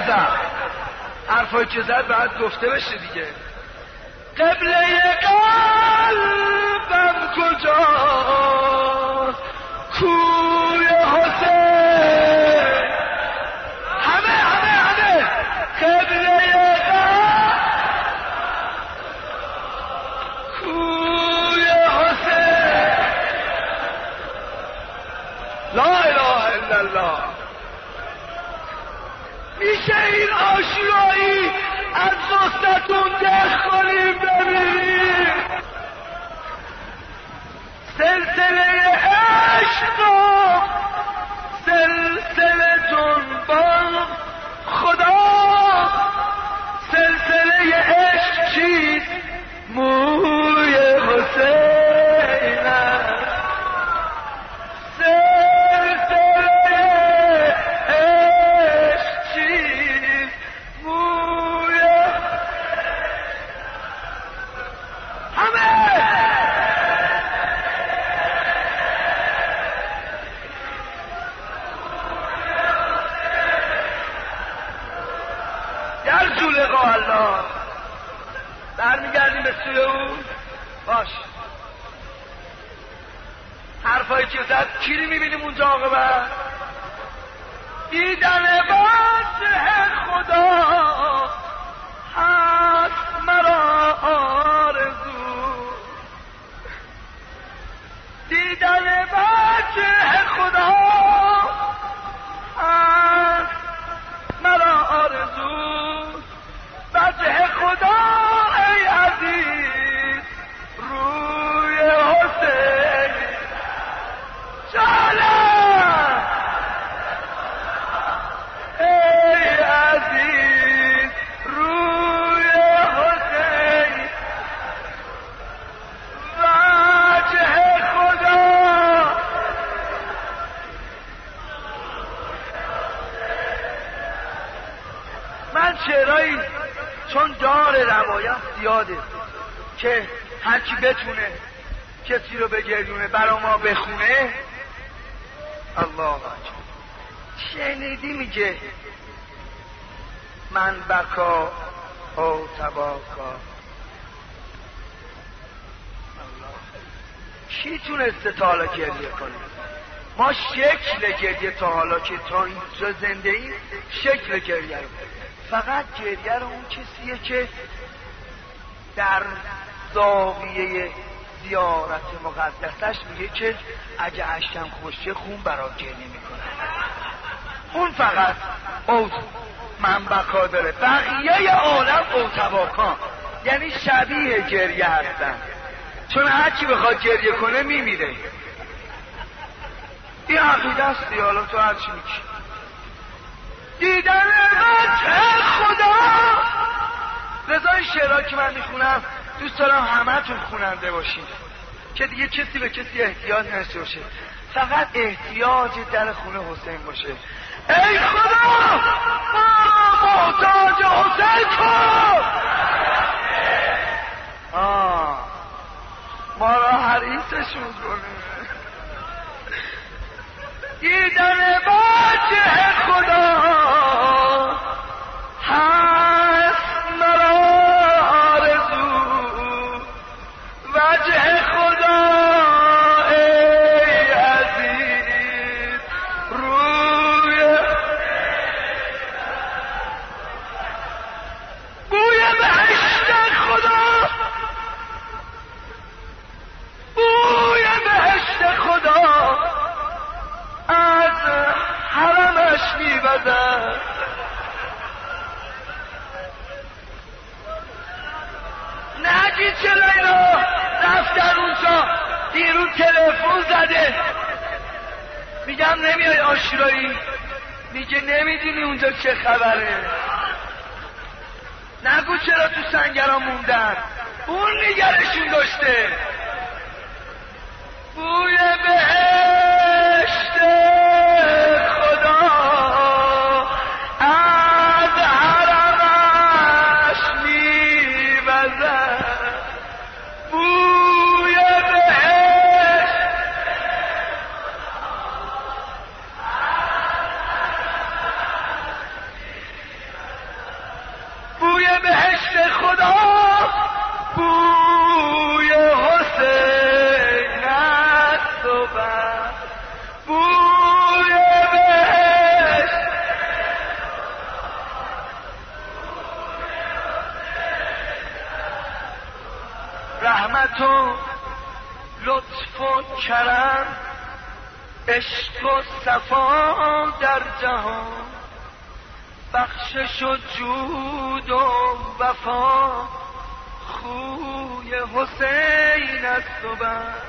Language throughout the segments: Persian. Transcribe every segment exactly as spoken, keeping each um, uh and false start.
بزن. حرفایی که زد باید گفته بشه دیگه. قبله قلبم کجاست؟ کوی حسین. همه همه همه قبله قلب کوی حسین. لا اله الا الله. میشه این آشورایی از وسطتون دخ کنیم ببینیم سلسله عشق و سلسله تون با خدا. سلسله عشق چیست؟ موی حسین است. الله برمیگردیم به سوی اون. باش حرفایی که زد کی میبینیم اونجا عاقبت؟ دیدن وجه خدا هست مرا آرزو. دیدن وجه خدا هست مرا آرزو. وجه خدا ای عزیز روی حسین. جانم ای عزیز روی حسین. وجه خدا. من شعرهایی چون دار روایت زیاده که هرکی بتونه کسی رو بگردونه برا ما بخونه. الله اکبر. شنیدی میگه من بکا او تباکا. الله کی تونسته تا حالا گریه کنه؟ ما شکل گریه تا حالا که تا اینجا زنده ایم شکل گریه رو فقط گریه رو اون کسیه که در زاویه زیارت مقدسش میگه که اگه اشکم خوشه خون برا گریه میکنه. اون فقط اوت منبکا داره. بقیه عالم اوتباکان یعنی شبیه گریه هستن چون هرچی بخواد گریه کنه میمیره. این عقیده است دیگه. حالا تو هرچی میگی دیدن وجه خدا. رضا این شعرها که من میخونم دوست دارم همه تون خوننده باشین که دیگه کسی به کسی احتیاج نشه باشه. فقط احتیاج در خونه حسین باشه. ای خدا ما محتاج حسین کن. آه ما را حریصشون کنه. دیدن وجه خدا هست مرا آرزو. وجه خدا ای عزیز روی بوی بهشت خدا. بوی بهشت خدا از حرمش میوزد. نگی چرا اینا رفتن اونجا؟ دیروز تلفن زده میگم نمیای آشورایی؟ میگه نمیدونی اونجا چه خبره. نگو چرا تو سنگرها موندن؟ اون نگرشون داشته. بوی بهشت خدا از حرمش میوزد. بوی بهشت بهشت خدا بوی حسین است و بس بوی بهشت رحمت و لطف و کرم عشق و صفا در جهان بخشش و جود و وفا خوی حسین است و بس.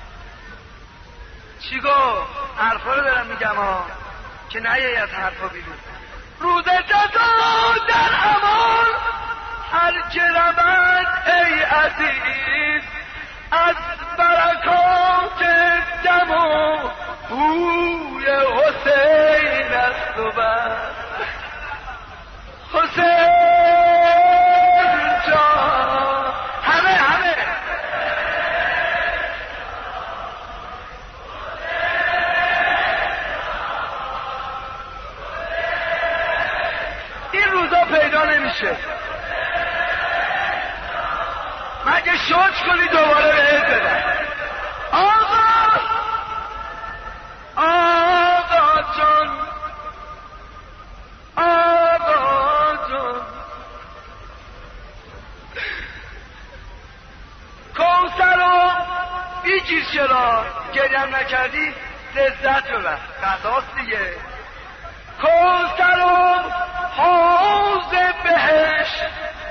چی گفت؟ حرفا رو دارم میگم ها که نیایی از حرفا بیرون. روز جزا در امان هر که رود ای عزیز از برکات دم و بوی حسین است و بس. حسین جان همه همه این روزا پیدا نمیشه. مگه شوچ کنی دوباره بهت بدن. آقا آقا جان آقا جان کوثر رو بیچیز چرا گریم نکردی لذت ببر قضاست دیگه. کوثر رو حوض بهشت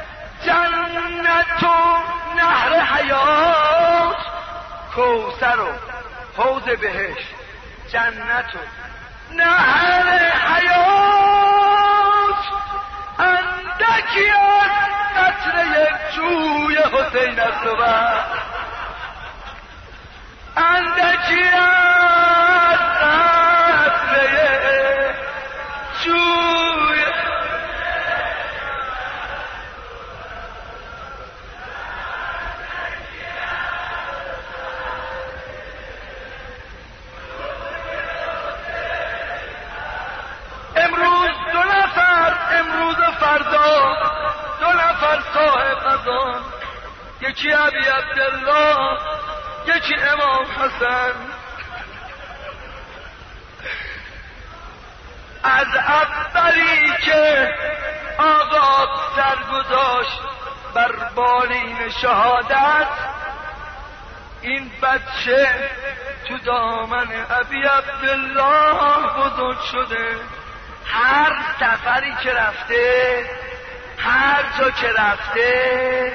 جنت و نهر حیات. کوثر و حوض بهشت جنت و نهر حیات اندکی از قطره جوی حسین است و بس. اندکی از قطره جوی امروز و فردا دو نفر صاحب قضا، یکی ابی عبدالله یکی امام حسن. از اولی که آقا سر گذاشت بر بالین شهادت این بچه تو دامن ابی عبدالله بزرگ شده. هر سفری که رفته هر جا که رفته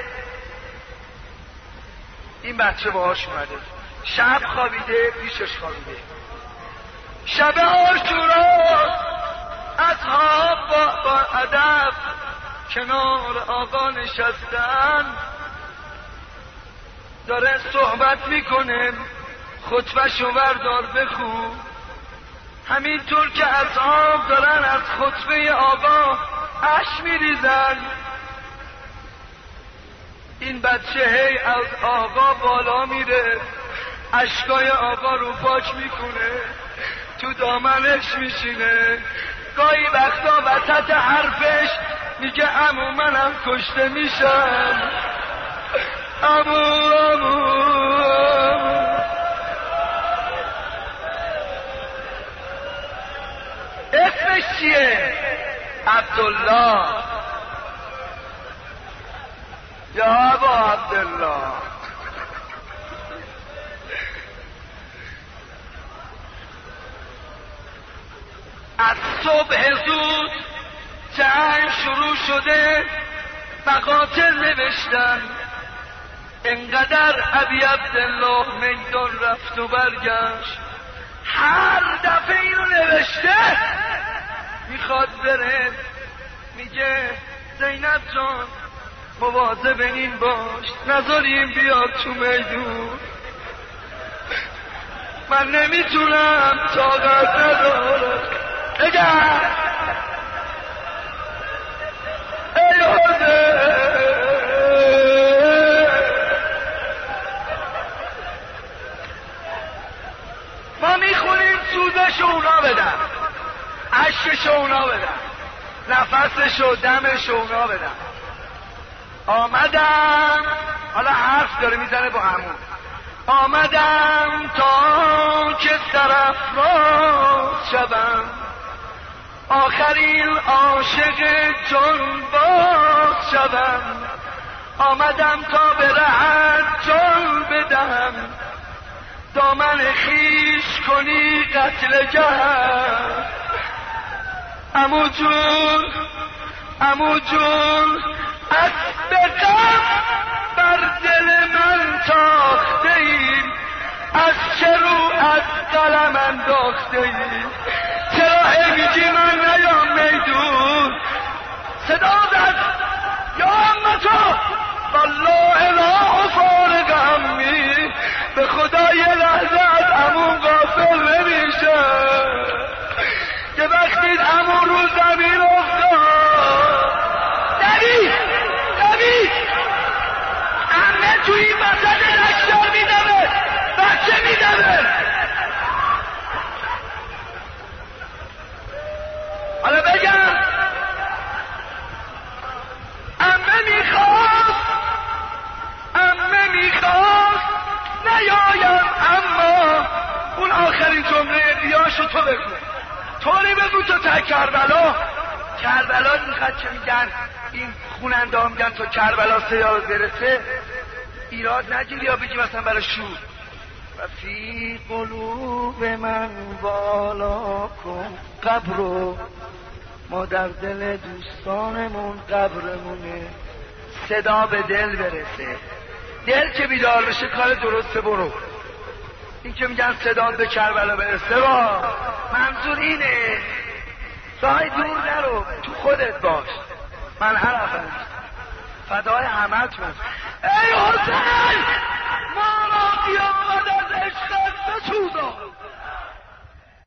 این بچه باهاش اومده. شب خوابیده پیشش خوابیده. شب عاشورا اصحاب با, با ادب کنار آقا نشستن داره صحبت میکنه. خطبه‌شو بردار بخون. همینطور که اصحاب دارن از خطبه آقا اشک میریزن این بچه هی از آقا بالا میره اشکای آقا رو پاک میکنه تو دامنش میشینه. گاهی وقتا وسط حرفش میگه عمو منم کشته میشم. عمو عمو اسمش چیه؟ عبدالله. یا ابا عبدالله. از صبح زود جنگ شروع شده. مقاتل نوشتن انقدر ابی عبدالله میدان رفت و برگشت. هر دفعه اینو نوشته میخواد بره میگه زینب جان مواظب این باش نذاریم بیاد تو میدون. من نمیتونم طاقت ندارم. اگر ای حسین ما میخونیم سوزش اونا بدن عشقش اونا بدن نفسش و دمش اونا بدن. آمدم، حالا حرف داره میزنه با عمو، آمدم تا که سرافراز شوم، آخرین عاشق جان باز شوم، آمدم تا به رهت جان بدهم، دامن خیش کنی قتل جهل. عمو جون عمو جون اسب غم بر دل من تاخته ای، از چه رو از قلم انداخته ای، چرا هی میگی من نیام میدون؟ صدا زد یا امتو والله اله فارق همی، به خدا یه لحظه از عمو غافل نمیشه که وقتی عمو رو زمین افتاد دوید دوید عمه توی این وسط رکشار میدمه، بچه میدمه. حالا بگم عمه میخواست عمه میخواست نیایم، اما اون آخرین جمله دیاشو تو بگو، طوری بگو تو تا کربلا. کربلا اینقدر که میگن این خوننده ها میگن تو کربلا سیاد برسه، ایراد نگیری یا بگی مثلا برای شور و فی قلوب من بالا کن قبرو، ما در دل دوستانمون قبرمونه، صدا به دل برسه، دل که بیدار بشه کار درسته برو. این که میگن صدا به کربلا برسه با منظور اینه سای دور نرو، تو خودت باش. من حرفم فدای همتون. ای